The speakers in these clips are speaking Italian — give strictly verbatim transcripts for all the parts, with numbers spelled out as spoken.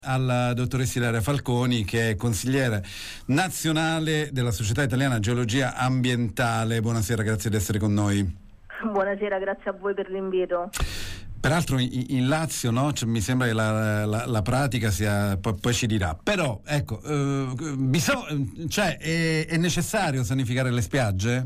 Alla dottoressa Ilaria Falconi, che è consigliere nazionale della Società Italiana Geologia Ambientale. Buonasera, grazie di essere con noi. Buonasera, grazie a voi per l'invito. Peraltro in, in Lazio, no? Cioè, mi sembra che la, la, la pratica sia, poi, poi ci dirà, però ecco, eh, bisog- cioè, è, è necessario sanificare le spiagge?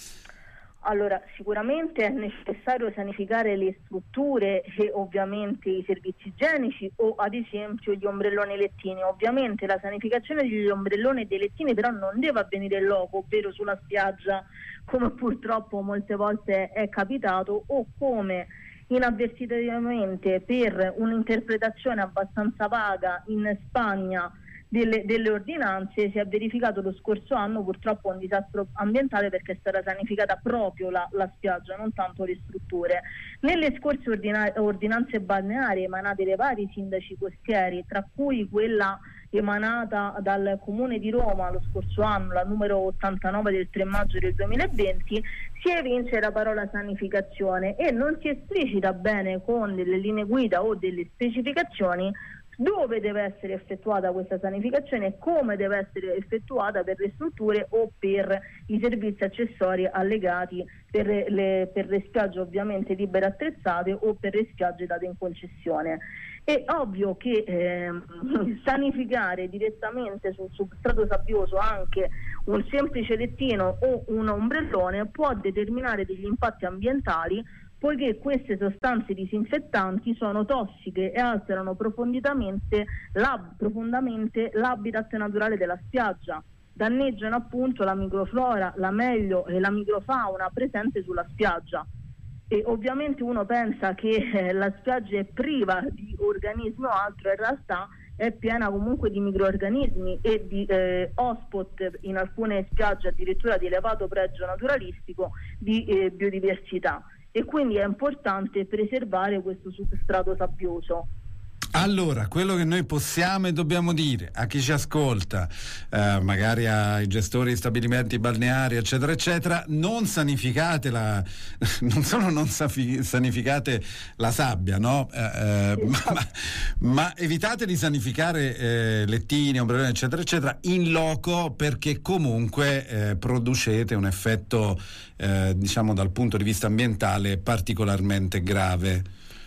Allora, sicuramente è necessario sanificare le strutture e ovviamente i servizi igienici o ad esempio gli ombrelloni lettini. Ovviamente la sanificazione degli ombrelloni e dei lettini però non deve avvenire in loco, ovvero sulla spiaggia, come purtroppo molte volte è capitato, o come inavvertitamente per un'interpretazione abbastanza vaga in Spagna Delle, delle ordinanze si è verificato lo scorso anno purtroppo un disastro ambientale, perché è stata sanificata proprio la, la spiaggia, non tanto le strutture. Nelle scorse ordina- ordinanze balneari emanate dai vari sindaci costieri, tra cui quella emanata dal Comune di Roma lo scorso anno, la numero ottantanove del tre maggio del duemilaventi, si evince la parola sanificazione e non si esplicita bene con delle linee guida o delle specificazioni dove deve essere effettuata questa sanificazione e come deve essere effettuata per le strutture o per i servizi accessori allegati per le, per le spiagge ovviamente libere attrezzate o per le spiagge date in concessione. È ovvio che eh, sanificare direttamente sul substrato sabbioso anche un semplice lettino o un ombrellone può determinare degli impatti ambientali, poiché queste sostanze disinfettanti sono tossiche e alterano profondamente, l'ab- profondamente l'habitat naturale della spiaggia, danneggiano appunto la microflora, la meglio e la microfauna presente sulla spiaggia. E ovviamente uno pensa che eh, la spiaggia è priva di organismi o altro, in realtà è piena comunque di microrganismi e di eh, hotspot, in alcune spiagge addirittura di elevato pregio naturalistico, di eh, biodiversità. E quindi è importante preservare questo substrato sabbioso. Allora, quello che noi possiamo e dobbiamo dire a chi ci ascolta, eh, magari ai gestori di stabilimenti balneari, eccetera, eccetera, non sanificate la, non solo non sanificate la sabbia, no? Eh, esatto. ma, ma evitate di sanificare eh, lettini, ombrelloni, eccetera, eccetera, in loco, perché comunque eh, producete un effetto, eh, diciamo, dal punto di vista ambientale particolarmente grave.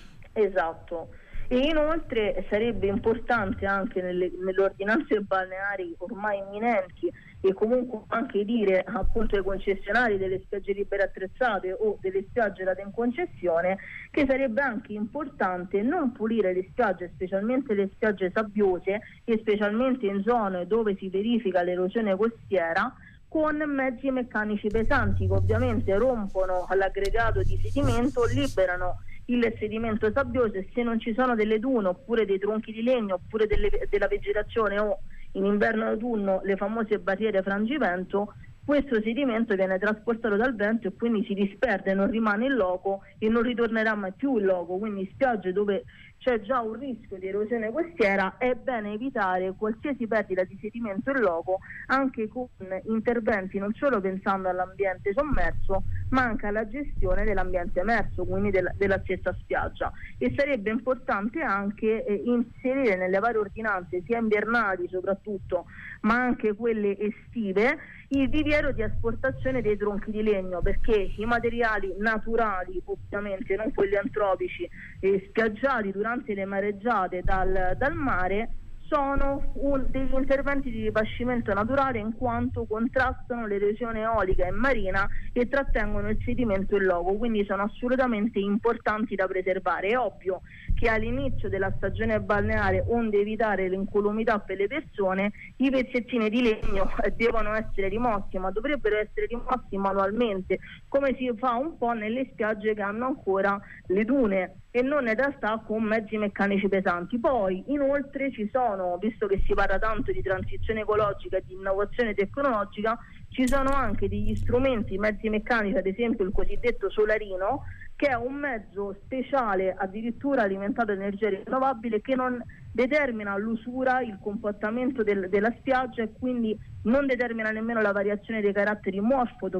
Esatto. E inoltre sarebbe importante anche nelle, nelle ordinanze balneari ormai imminenti, e comunque anche dire appunto ai concessionari delle spiagge libere attrezzate o delle spiagge date in concessione, che sarebbe anche importante non pulire le spiagge, specialmente le spiagge sabbiose e specialmente in zone dove si verifica l'erosione costiera, con mezzi meccanici pesanti che ovviamente rompono l'aggregato di sedimento, liberano il sedimento sabbioso, e se non ci sono delle dune oppure dei tronchi di legno oppure delle, della vegetazione o in inverno e autunno le famose barriere frangivento, questo sedimento viene trasportato dal vento e quindi si disperde, non rimane in loco e non ritornerà mai più in loco. Quindi spiagge dove c'è già un rischio di erosione costiera è bene evitare qualsiasi perdita di sedimento in loco, anche con interventi non solo pensando all'ambiente sommerso ma anche alla gestione dell'ambiente emerso, quindi del, della stessa spiaggia. E sarebbe importante anche eh, inserire nelle varie ordinanze, sia invernali soprattutto ma anche quelle estive, il divieto di asportazione dei tronchi di legno, perché i materiali naturali, ovviamente non quelli antropici, eh, spiaggiati durante le mareggiate dal, dal mare, sono un, degli interventi di ripascimento naturale, in quanto contrastano l'erosione eolica e marina e trattengono il sedimento in loco, quindi sono assolutamente importanti da preservare. È ovvio che all'inizio della stagione balneare, onde evitare l'incolumità per le persone, i pezzettini di legno devono essere rimossi, ma dovrebbero essere rimossi manualmente, come si fa un po' nelle spiagge che hanno ancora le dune, e non in realtà con mezzi meccanici pesanti. Poi inoltre ci sono, visto che si parla tanto di transizione ecologica e di innovazione tecnologica, ci sono anche degli strumenti, mezzi meccanici, ad esempio il cosiddetto solarino, che è un mezzo speciale addirittura alimentato da energia rinnovabile, che non determina l'usura, il comportamento del, della spiaggia, e quindi non determina nemmeno la variazione dei caratteri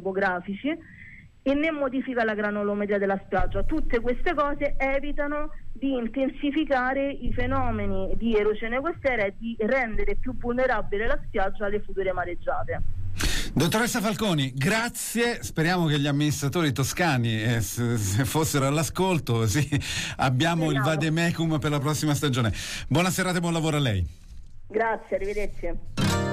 morfo-topografici e né modifica la granulometria della spiaggia. Tutte queste cose evitano di intensificare i fenomeni di erosione costiera e di rendere più vulnerabile la spiaggia alle future mareggiate. Dottoressa Falconi, grazie, speriamo che gli amministratori toscani eh, se, se fossero all'ascolto, sì, abbiamo Speriamo. il vademecum per la prossima stagione. Buona serata e buon lavoro a lei. Grazie, arrivederci.